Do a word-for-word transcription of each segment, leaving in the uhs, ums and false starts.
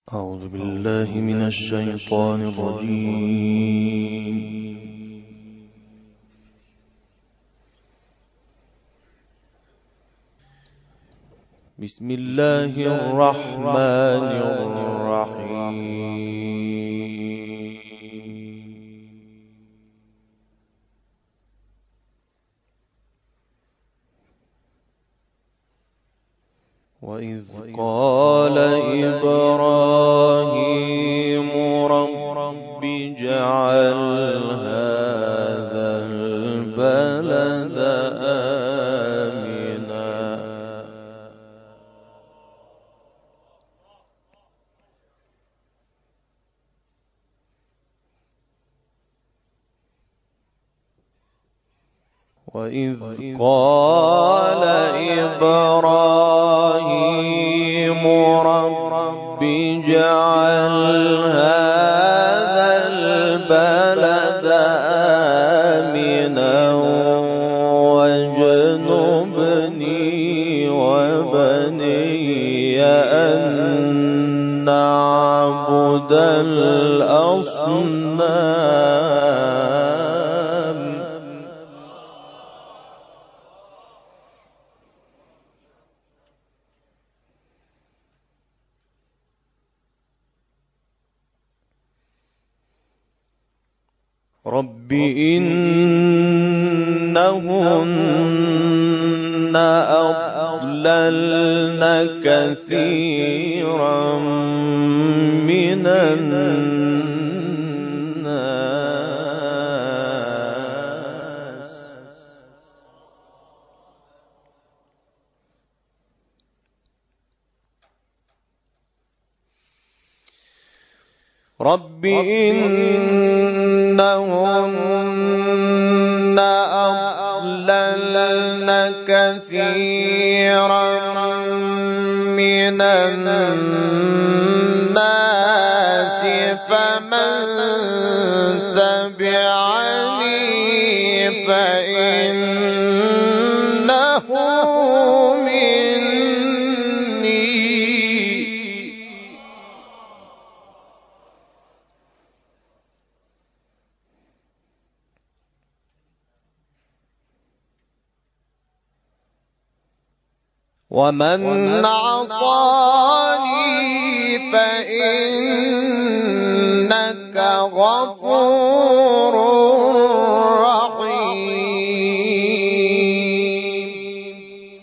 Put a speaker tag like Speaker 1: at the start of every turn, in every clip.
Speaker 1: أعوذ بالله من الشيطان الرجيم. بسم الله الرحمن الرحيم. وإذ قال إبراهيم رب اجعل هذا البلد آمنا وإذ قال إبراهيم رب اجعل هذا البلد آمنا واجنبني وبني أن نعبد الأصنام. رب إنهن أضللن كثيرا من الناس رب إنهن أضللن كثيرا من الناس فمن تبعني فإنه ومن عصاني فإنك غفور رحيم.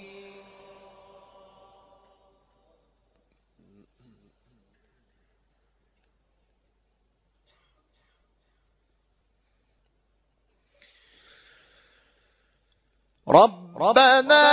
Speaker 1: ربنا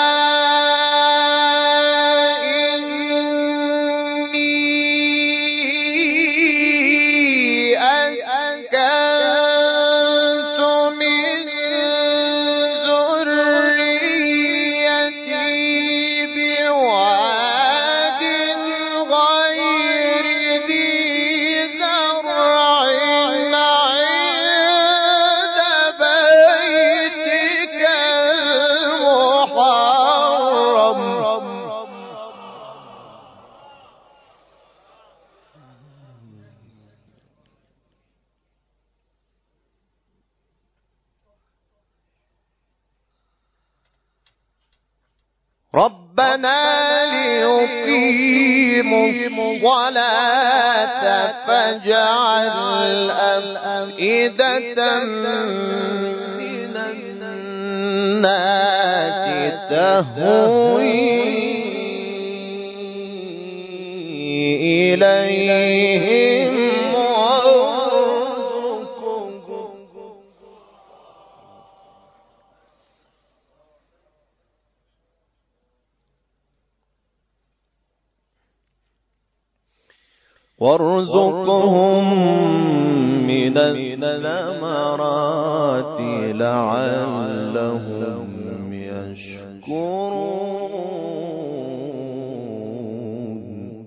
Speaker 1: ربنا ليقيموا الصلاة فاجعل أفئدة من الناس تهوي إليهم وارزقهم من الثمرات لعلهم يشكرون.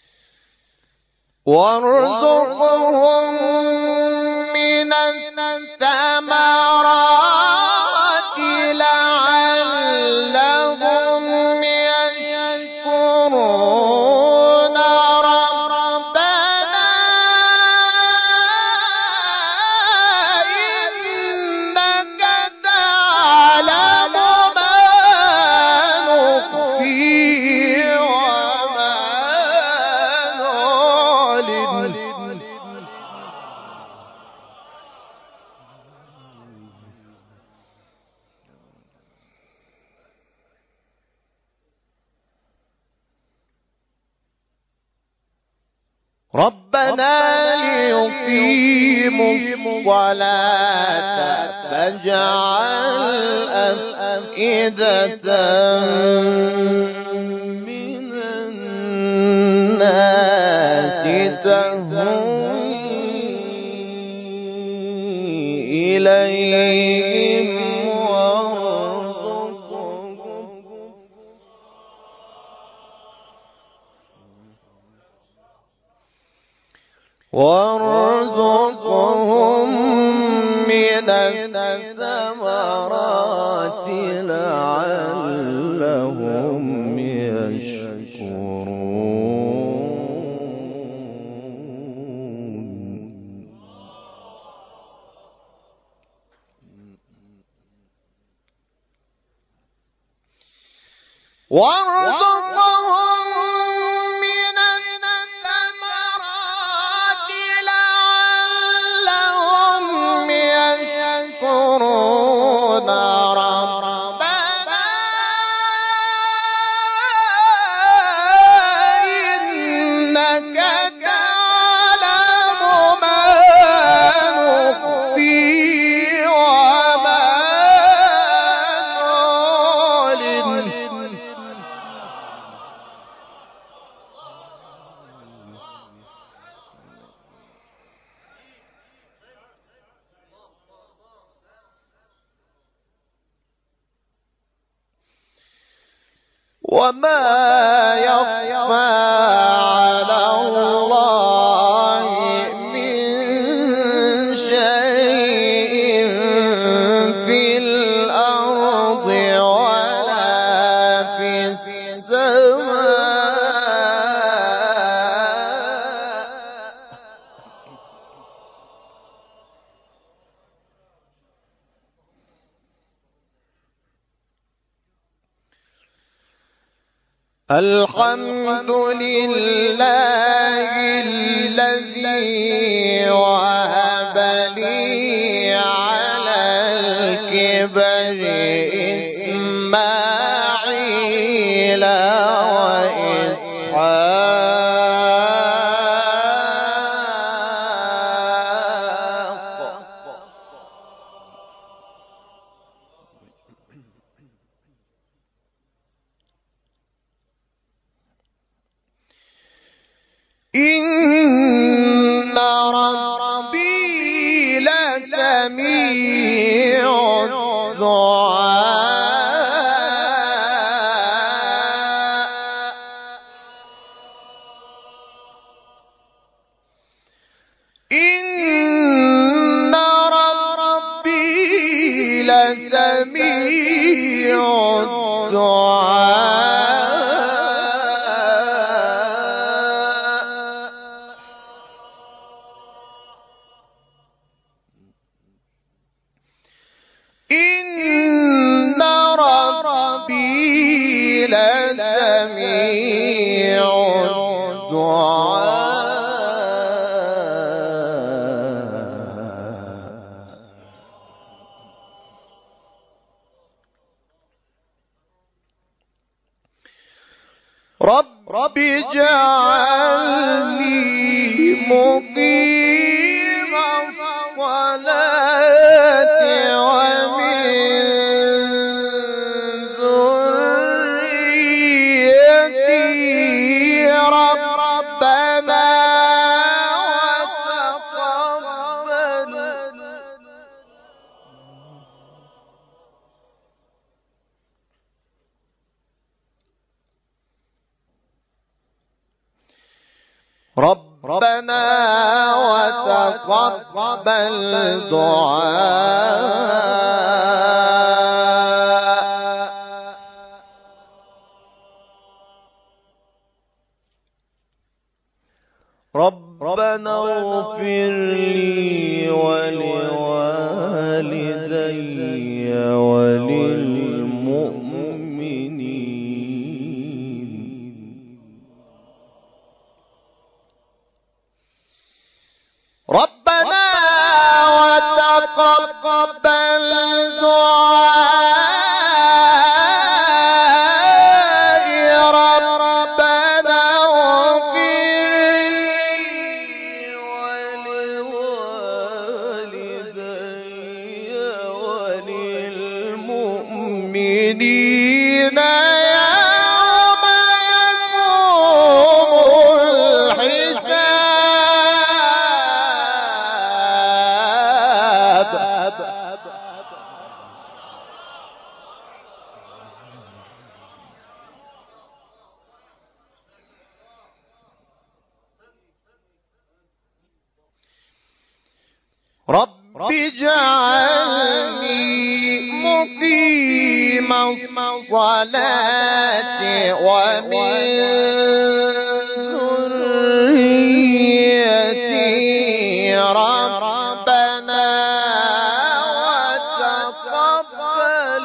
Speaker 1: وارزقهم من الثمرات لعلهم يشكرون ربنا إنك تعلم ما نخفي وما نعلن ربنا ليقيموا الصلاة فاجعل أفئدة من الناس تهوي إليهم وارزقهم من الثمرات لعلهم يشكرون وارزقهم من الثمرات لعلهم يشكرون ربنا إنك تعلم ما نخفي وما نعلن وما يخفى على الله من شيء في الأرض ولا في السماء الحمد لله الذي وهب لي على الكبر إسماعيل وإسحاق إن ربي لسميع الدعاء إن ربي لسميع الدعاء إن ربي لسميع الدعاء رب اجعلني مقيم الصلاة ومن ذريتي ربنا وتقبل ربنا وتقبل دعاء ربنا اغفر لي ولوالدي وللمؤمنين ربنا وتقبل دعائي ربنا اغفر لي ولوالدي وللمؤمنين يوم يقوم الحساب رب اجعلني مقيم الصلاة ومن ذريتي ربنا وتقبل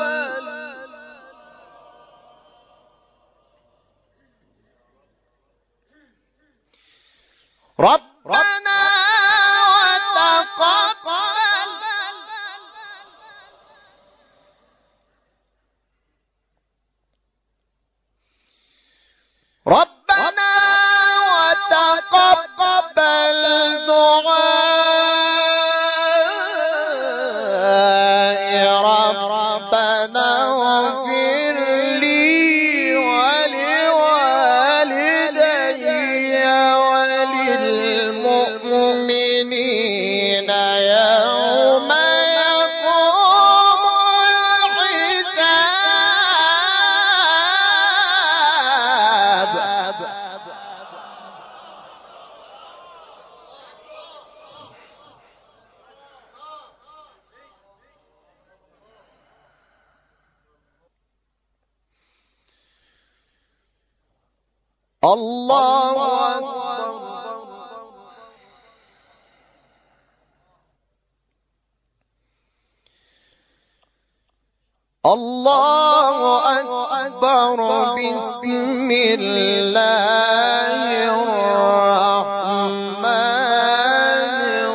Speaker 1: ربنا وتقبل ربنا وتقبل دعائي ربنا اغفر لي ولوالدي وللمؤمنين يوم يقوم الحساب الله أكبر الله أكبر بسم الله الرحمن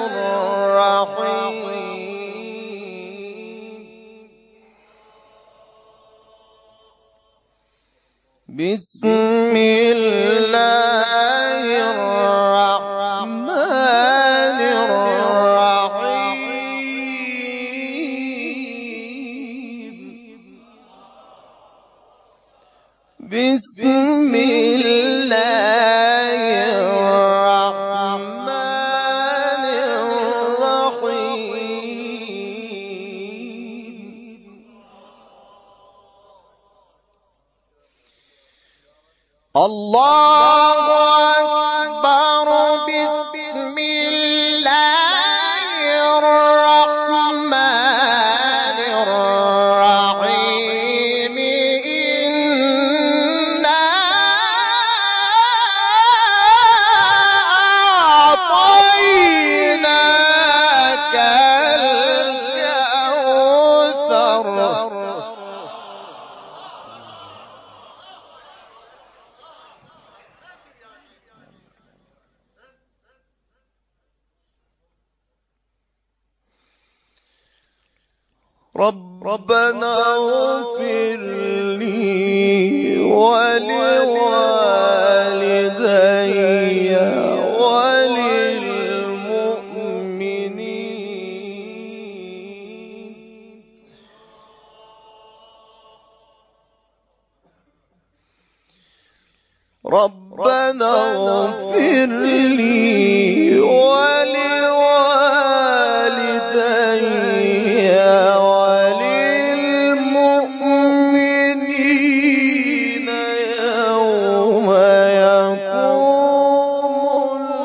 Speaker 1: الرحيم بسم الله الرحمن الرحيم بسم الله الرحمن الرحيم الله أكبر بسم الله الرحمن الرحيم إنا أعطيناك الكوثر ربنا اغفر لي ولوالدي وللمؤمنين ربنا اغفر لي ولوالدي وللمؤمنين يوم يقوم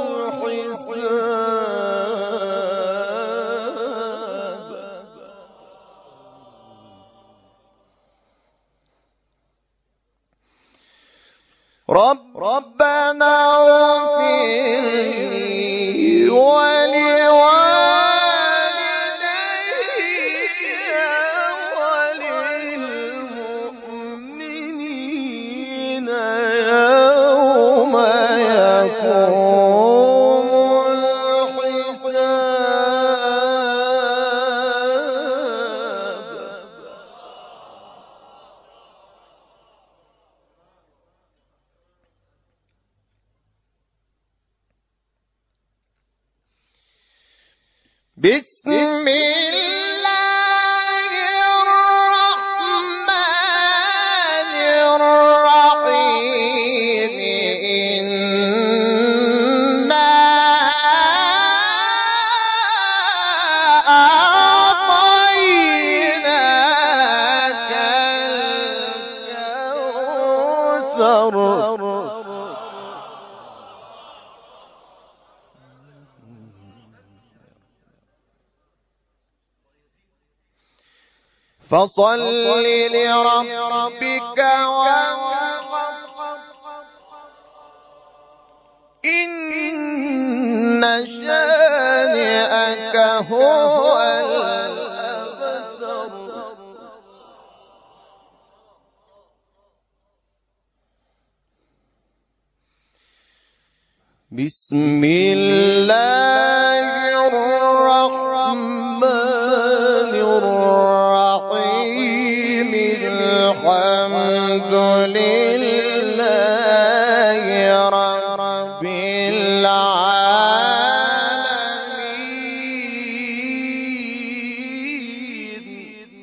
Speaker 1: ربنا اغفر لي ولوالدي وللمؤمنين يوم يقوم الحساب. بسم الله الرحمن الرحيم. إنا أعطيناك الكوثر. فصل لربك وانحر إن شانئك هو الأبتر. بسم الله الرحمن الرحيم. الحمد لله رب العالمين.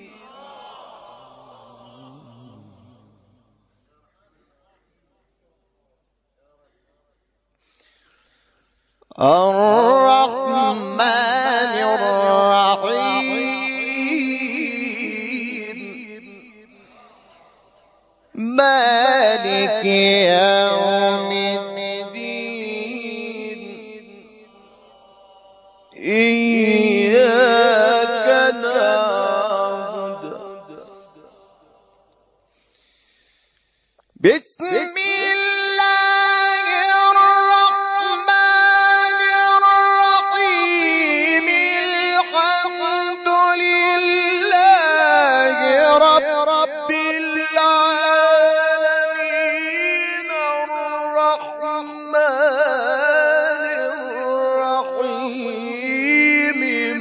Speaker 1: الرحمن الرحيم مالك يوم الدين. إياك نعبد. بسم الله الرحمن الرحيم. الحمد لله رب العالمين. الرحمن الرحيم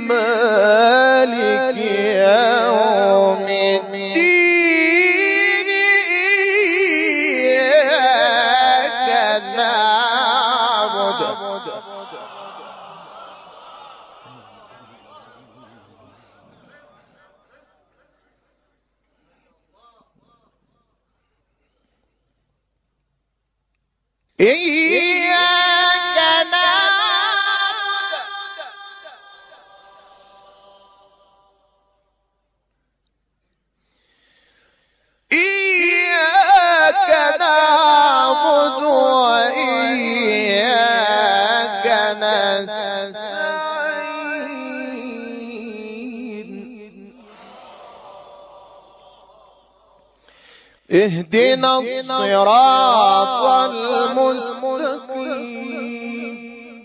Speaker 1: مالك يوم الدين. إياك نعبد. إياك نعبد. إياك نعبد وإياك نستعين. اهدنا الصراط المستقيم.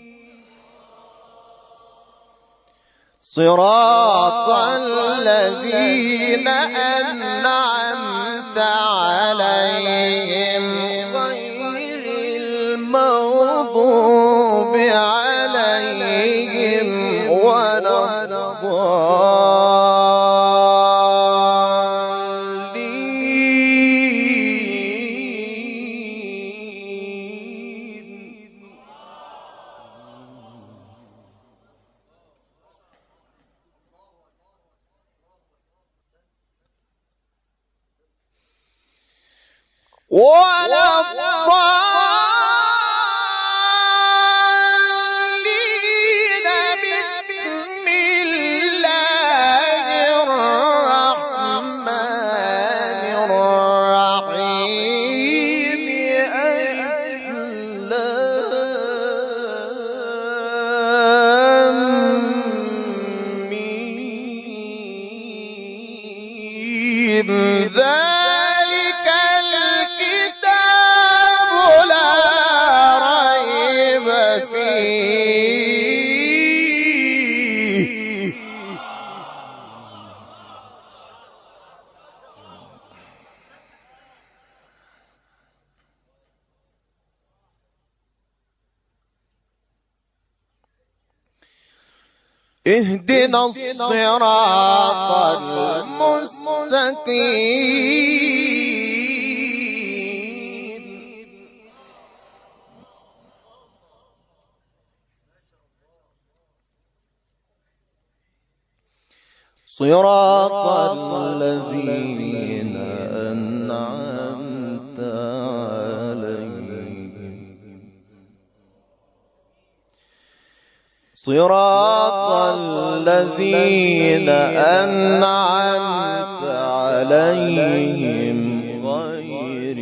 Speaker 1: صراط الذين أنعمت عليهم غير المغضوب عليهم ولا الضالين. ولا الضالين. بسم الله الرحمن الرحيم. ألف لام ميم. ذلك الكتاب اهدنا الصراط المستقيم صراط الذين أنعمت عليهم صراط الذين أنعمت عليهم غير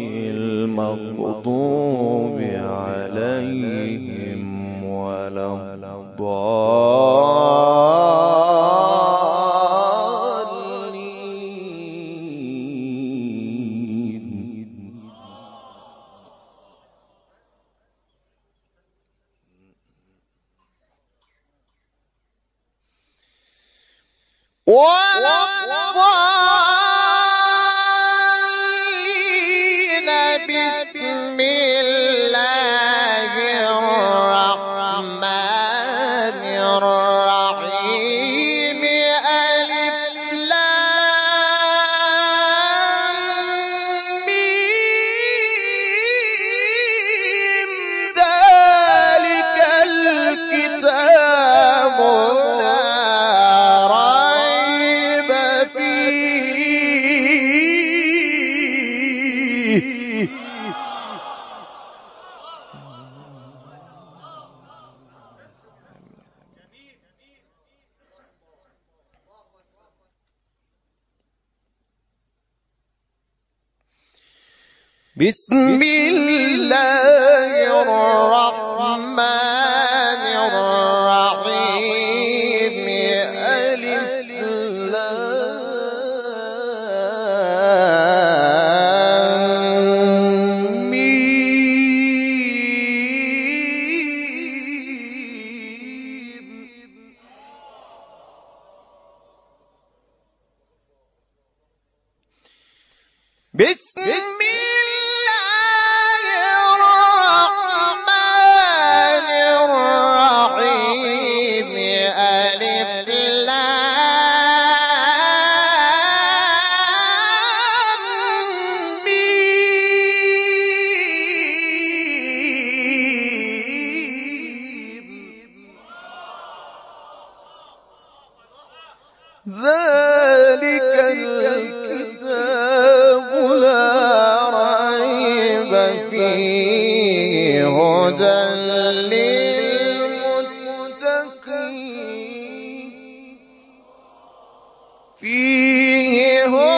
Speaker 1: المغضوب عليهم ولا الضالين. ولا الضالين. بسم الله الرحمن الرحيم. ألف لام ميم. ذلك الكتاب لا ريب فيه. بسم الله الرحمن الرحيم. ألف لام ميم. بسم الله الرحمن الرحيم. ألف لام ميم. ذلك الكتاب لا ريب فيه. هدى للمتقين. فيه